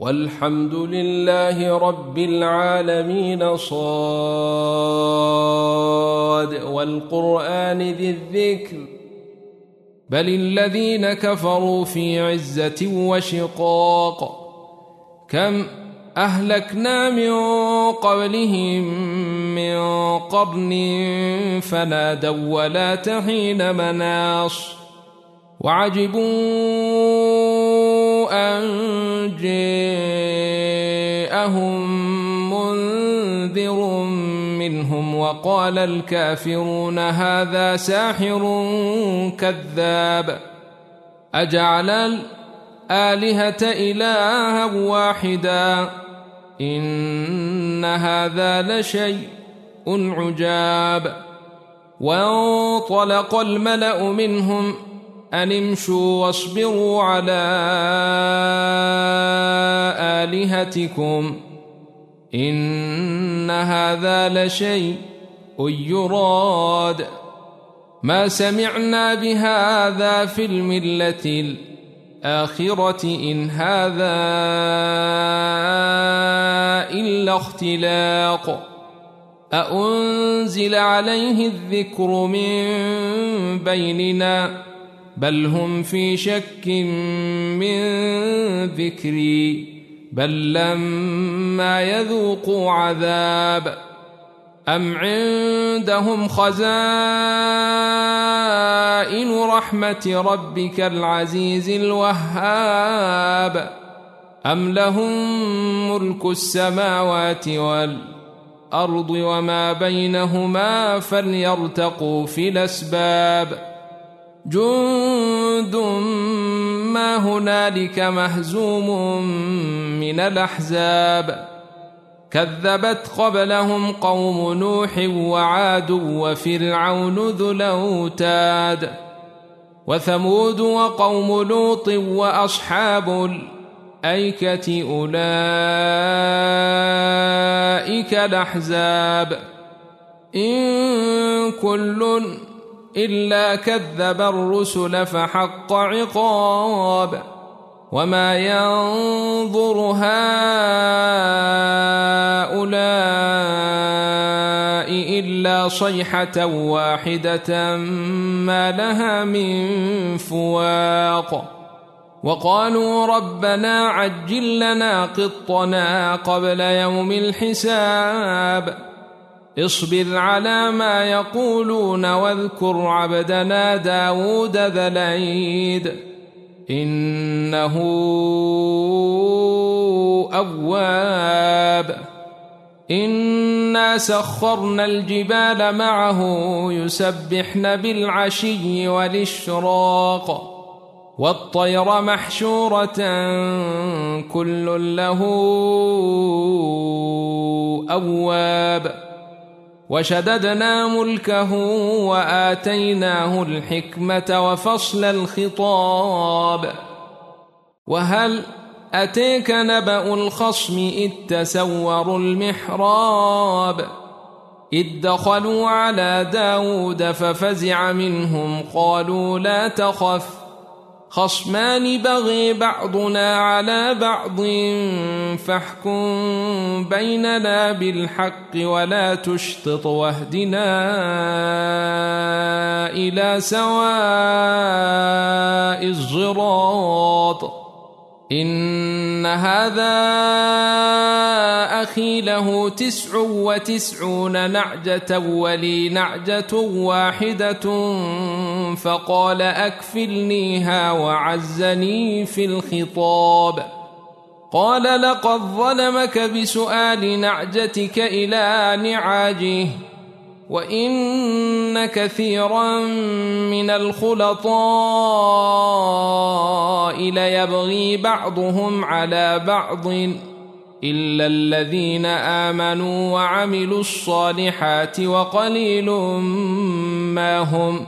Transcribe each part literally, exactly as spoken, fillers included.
والحمد لله رب العالمين. صاد والقرآن ذي الذكر بل الذين كفروا في عزة وشقاق. كم أهلكنا من قبلهم من قرن فنادوا ولا تحين مناص وعجبوا أن جاءهم منذر منهم وقال الكافرون هذا ساحر كذاب أجعل الآلهة إلها واحدا إن هذا لشيء عجاب. وانطلق الملأ منهم أن امشوا واصبروا على آلهتكم إن هذا لشيء يراد ما سمعنا بهذا في الملة الآخرة إن هذا إلا اختلاق أأنزل عليه الذكر من بيننا بل هم في شك من ذكري بل لما يذوقوا عذاب أم عندهم خزائن رحمة ربك العزيز الوهاب أم لهم ملك السماوات والأرض وما بينهما فليرتقوا في الأسباب جند ما هنالك مهزوم من الأحزاب كذبت قبلهم قوم نوح وعاد وفرعون ذو الأوتاد وثمود وقوم لوط وأصحاب الأيكة أولئك الأحزاب إن كل إلا كذب الرسل فحق عقاب وما ينظر هؤلاء إلا صيحة واحدة ما لها من فواق وقالوا ربنا عجل لنا قطنا قبل يوم الحساب اصبر على ما يقولون واذكر عبدنا داود ذا الأيد إنه أواب إنا سخرنا الجبال معه يسبحن بالعشي والإشراق والطير محشورة كل له أواب وشددنا ملكه وآتيناه الحكمة وفصل الخطاب وهل أتيك نبأ الخصم إذ تسوروا المحراب إذ دخلوا على داود ففزع منهم قالوا لا تخف خصمان بغي بعضنا على بعض فاحكم بيننا بالحق ولا تشطط واهدنا إلى سواء الصراط إن هذا أخي له تسع وتسعون نعجة ولي نعجة واحدة فقال أكفلنيها وعزني في الخطاب قال لقد ظلمك بسؤال نعجتك إلى نعاجه وإن كثيرا من الخلطاء ليبغي بعضهم على بعض إلا الذين آمنوا وعملوا الصالحات وقليل ما هم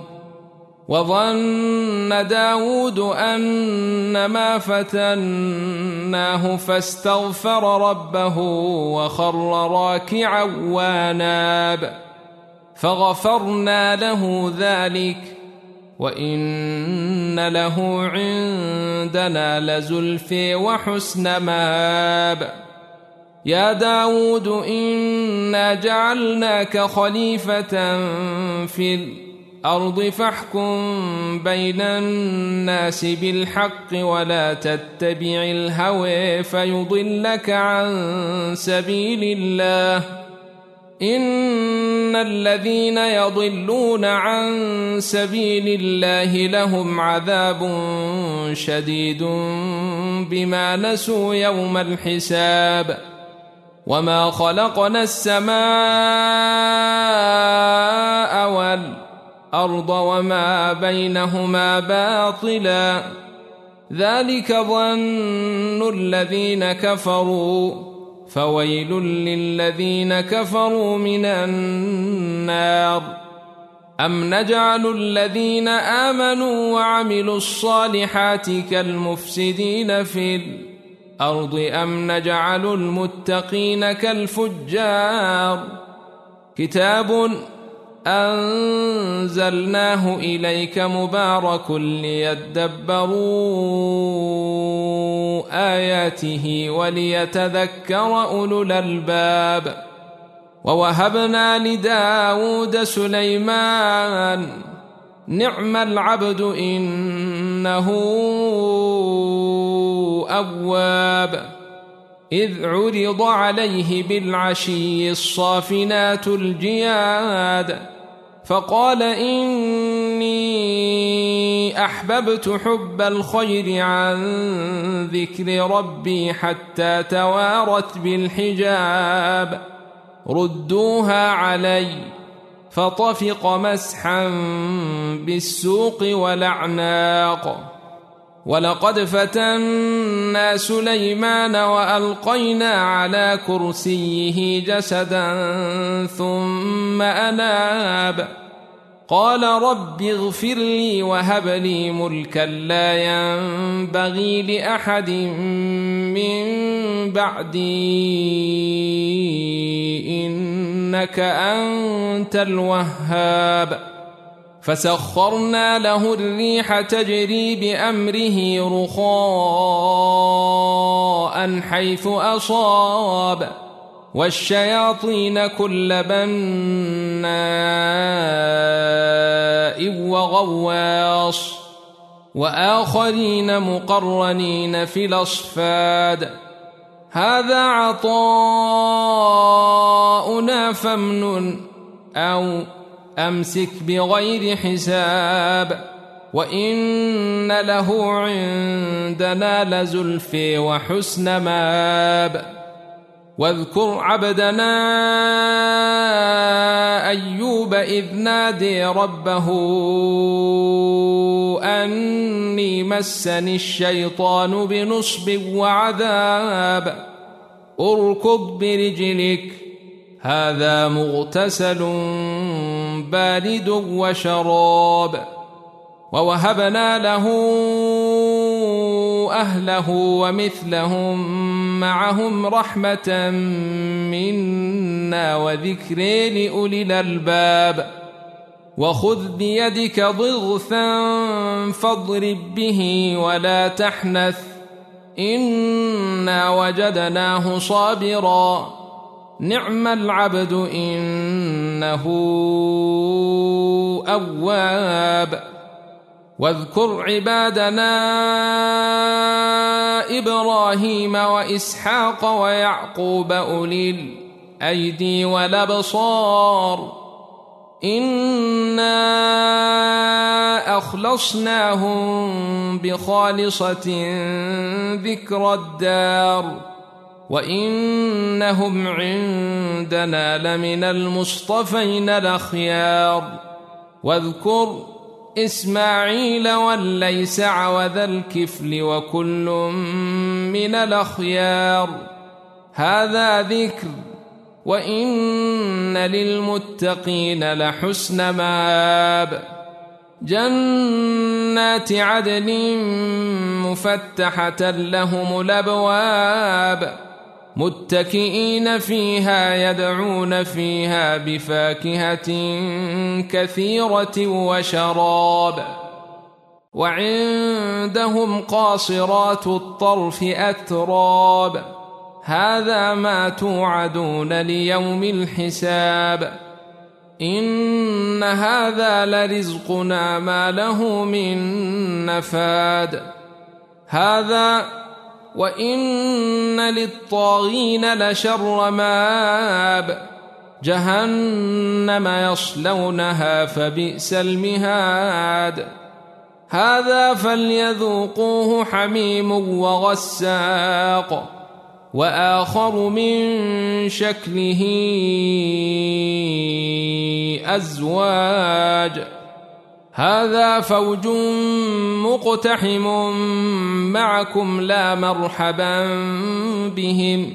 وظن داود أنما فتناه فاستغفر ربه وخر راكعا واناب فغفرنا له ذلك وإن له عندنا لزلفى وحسن مآب. يا داود إنا جعلناك خليفة في الأرض فاحكم بين الناس بالحق ولا تتبع الهوى فيضلك عن سبيل الله. إن الذين يضلون عن سبيل الله لهم عذاب شديد بما نسوا يوم الحساب. وما خلقنا السماء والأرض وما بينهما باطلا ذلك ظن الذين كفروا فويل للذين كفروا من النار. أم نجعل الذين آمنوا وعملوا الصالحات كالمفسدين في الأرض أم نجعل المتقين كالفجار. كتاب أنزلناه إليك مبارك ليدبروا آياته وليتذكر أولو الألباب. ووهبنا لداود سليمان نعم العبد إنه أواب. إذ عرض عليه بالعشي الصافنات الجياد فقال إني أحببت حب الخير عن ذكر ربي حتى توارت بالحجاب. ردوها علي فطفق مسحا بالسوق والأعناق. ولقد فتنا سليمان وألقينا على كرسيه جسدا ثم أناب قال رب اغفر لي وهب لي ملكا لا ينبغي لأحد من بعدي إنك أنت الوهاب. فسخرنا له الريح تجري بأمره رخاء حيث أصاب والشياطين كل بناء وغواص وآخرين مقرنين في الأصفاد. هذا عطاؤنا فامنن أو أمسك بغير حساب. وإن له عندنا لزلفى وحسن مآب. واذكر عبدنا أيوب إذ نادي ربه أني مسني الشيطان بنصب وعذاب. اركض برجلك هذا مغتسل بارد وشراب. ووهبنا له أهله ومثلهم معهم رحمة منا وذكر لأولي الألباب. وخذ بيدك ضغثا فاضرب به ولا تحنث إنا وجدناه صابرا نعم العبد إنه أواب. واذكر عبادنا إبراهيم وإسحاق ويعقوب أولي الأيدي والأبصار إنا أخلصناهم بخالصة ذكر الدار وإنهم عندنا لمن المصطفين الأخيار. واذكر إسماعيل واليسع وذا الكفل وكل من الأخيار. هذا ذكر وإن للمتقين لحسن مآب. جنات عدن مفتحة لهم الأبواب متكئين فيها يدعون فيها بفاكهة كثيرة وشراب. وعندهم قاصرات الطرف أتراب هذا ما توعدون ليوم الحساب إن هذا لرزقنا ما له من نفاد هذا وإن للطاغين لشر مآب جهنم يصلونها فبئس المهاد هذا فليذوقوه حميم وغساق وآخر من شكله أزواج هذا فوج مقتحم معكم لا مرحبا بهم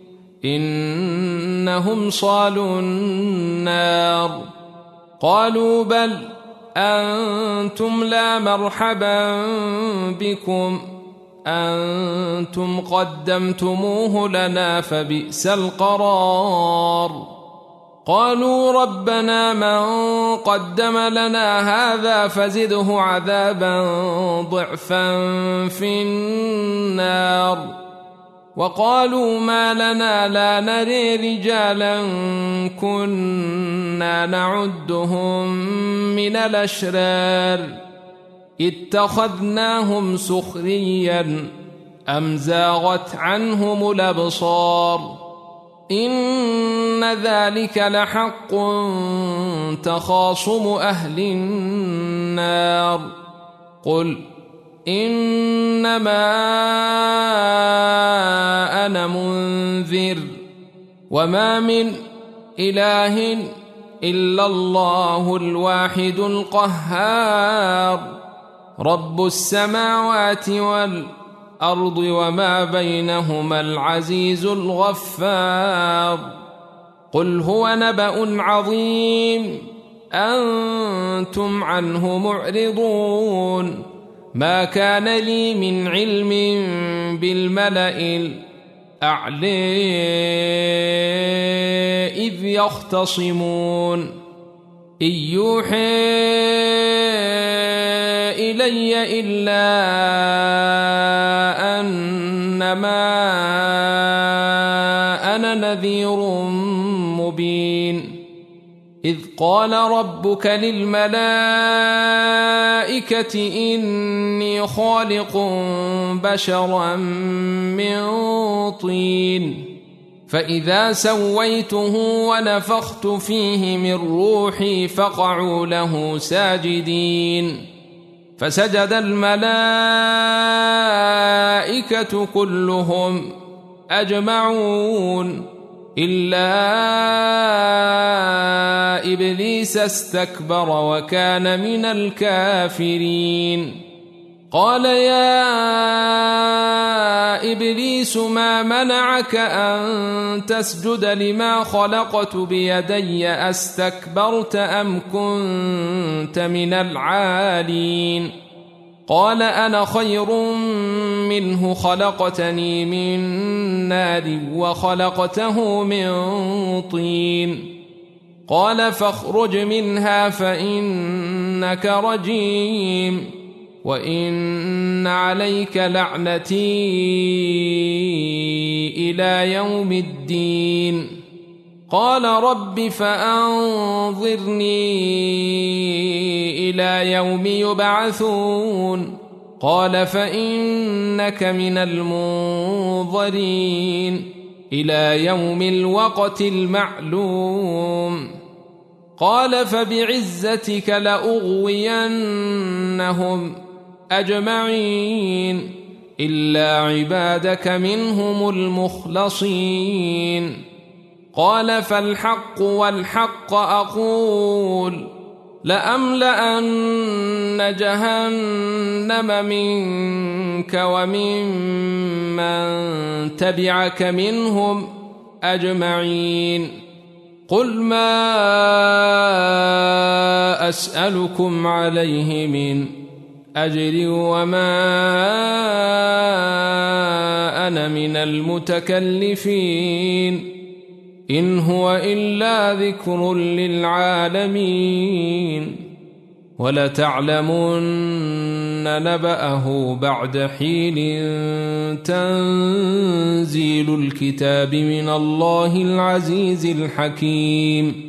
إنهم صالوا النار قالوا بل أنتم لا مرحبا بكم أنتم قدمتموه لنا فبئس القرار قالوا ربنا من قدم لنا هذا فزده عذابا ضعفا في النار وقالوا ما لنا لا نري رجالا كنا نعدهم من الأشرار اتخذناهم سخريا أم زاغت عنهم الأبصار إن ذلك لحق تخاصم أهل النار قل إنما أنا منذر وما من إله إلا الله الواحد القهار رب السماوات والأرض وما بينهما العزيز الغفار قل هو نبأ عظيم أنتم عنه معرضون ما كان لي من علم بالملأ الأعلى إذ يختصمون إن يوحي إلي إلا أنما أنا نذير مبين إذ قال ربك للملائكة إني خالق بشرا من طين فإذا سويته ونفخت فيه من روحي فقعوا له ساجدين فسجد الملائكة كلهم أجمعون إلا إبليس استكبر وكان من الكافرين قال يا إبليس ما منعك أن تسجد لما خلقت بيدي أستكبرت أم كنت من العالين قال أنا خير منه خلقتني من نار وخلقته من طين قال فاخرج منها فإنك رجيم وإن عليك لعنتي إلى يوم الدين قال رب فأنظرني إلى يوم يبعثون قال فإنك من المنظرين إلى يوم الوقت المعلوم قال فبعزتك لأغوينهم أجمعين إلا عبادك منهم المخلصين قال فالحق والحق أقول لأملأن جهنم منك ومن من تبعك منهم أجمعين قل ما أسألكم عليه من أجر وما أنا من المتكلفين إن هو إلا ذكر للعالمين ولتعلمن نبأه بعد حين تنزيل الكتاب من الله العزيز الحكيم